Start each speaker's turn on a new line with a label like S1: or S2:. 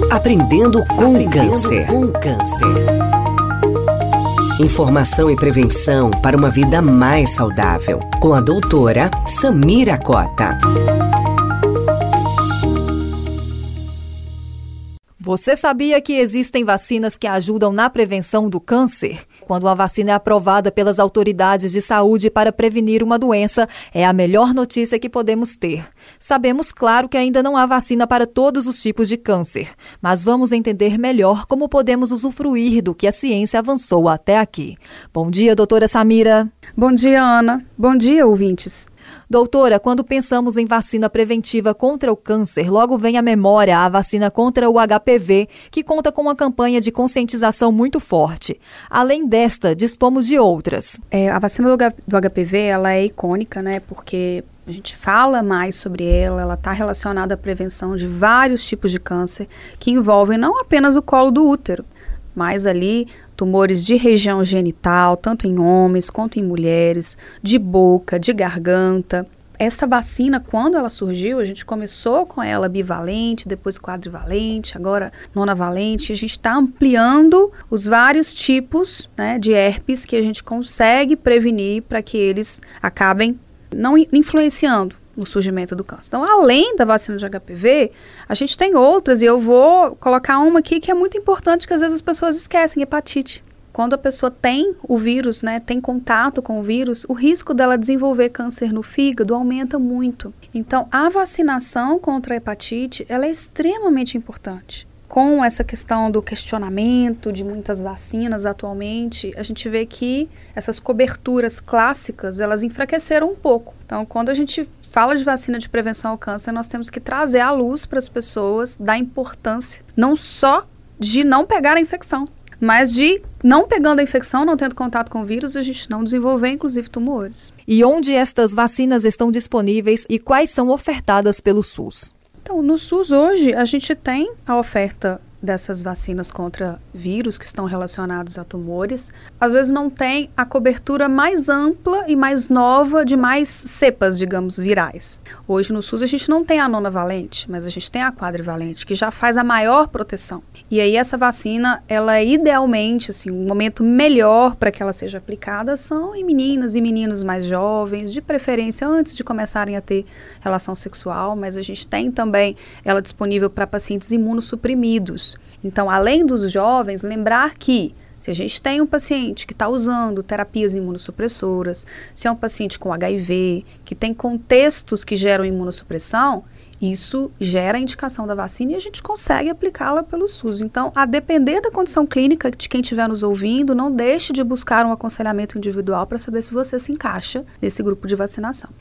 S1: Aprendendo com o Câncer. Informação e prevenção para uma vida mais saudável. Com a doutora Samira Cota.
S2: Você sabia que existem vacinas que ajudam na prevenção do câncer? Quando uma vacina é aprovada pelas autoridades de saúde para prevenir uma doença, é a melhor notícia que podemos ter. Sabemos, claro, que ainda não há vacina para todos os tipos de câncer, mas vamos entender melhor como podemos usufruir do que a ciência avançou até aqui. Bom dia, doutora Samira.
S3: Bom dia, Ana. Bom dia, ouvintes.
S2: Doutora, quando pensamos em vacina preventiva contra o câncer, logo vem à memória a vacina contra o HPV, que conta com uma campanha de conscientização muito forte. Além desta, dispomos de outras.
S3: A vacina do HPV, ela é icônica, né? Porque a gente fala mais sobre ela está relacionada à prevenção de vários tipos de câncer, que envolvem não apenas o colo do útero, mas ali tumores de região genital, tanto em homens quanto em mulheres, de boca, de garganta. Essa vacina, quando ela surgiu, a gente começou com ela bivalente, depois quadrivalente, agora nonavalente. A gente está ampliando os vários tipos, né, de herpes que a gente consegue prevenir para que eles acabem não influenciando no surgimento do câncer. Então, além da vacina de HPV, a gente tem outras, e eu vou colocar uma aqui que é muito importante, que às vezes as pessoas esquecem: hepatite. Quando a pessoa tem o vírus, né, tem contato com o vírus, o risco dela desenvolver câncer no fígado aumenta muito. Então, a vacinação contra a hepatite, ela é extremamente importante. Com essa questão do questionamento de muitas vacinas atualmente, a gente vê que essas coberturas clássicas, elas enfraqueceram um pouco. Então, quando a gente fala de vacina de prevenção ao câncer, nós temos que trazer à luz para as pessoas da importância, não só de não pegar a infecção, mas de, não pegando a infecção, não tendo contato com o vírus, a gente não desenvolver, inclusive, tumores.
S2: E onde estas vacinas estão disponíveis e quais são ofertadas pelo SUS?
S3: Então, no SUS hoje, a gente tem a oferta dessas vacinas contra vírus que estão relacionados a tumores. Às vezes não tem a cobertura mais ampla e mais nova de mais cepas, digamos, virais. Hoje no SUS a gente não tem a nonavalente, mas a gente tem a quadrivalente, que já faz a maior proteção. E aí essa vacina, ela é idealmente, assim, um momento melhor para que ela seja aplicada são em meninas e meninos mais jovens, de preferência antes de começarem a ter relação sexual, mas a gente tem também ela disponível para pacientes imunossuprimidos. Então, além dos jovens, lembrar que se a gente tem um paciente que está usando terapias imunossupressoras, se é um paciente com HIV, que tem contextos que geram imunossupressão, isso gera a indicação da vacina e a gente consegue aplicá-la pelo SUS. Então, a depender da condição clínica de quem estiver nos ouvindo, não deixe de buscar um aconselhamento individual para saber se você se encaixa nesse grupo de vacinação.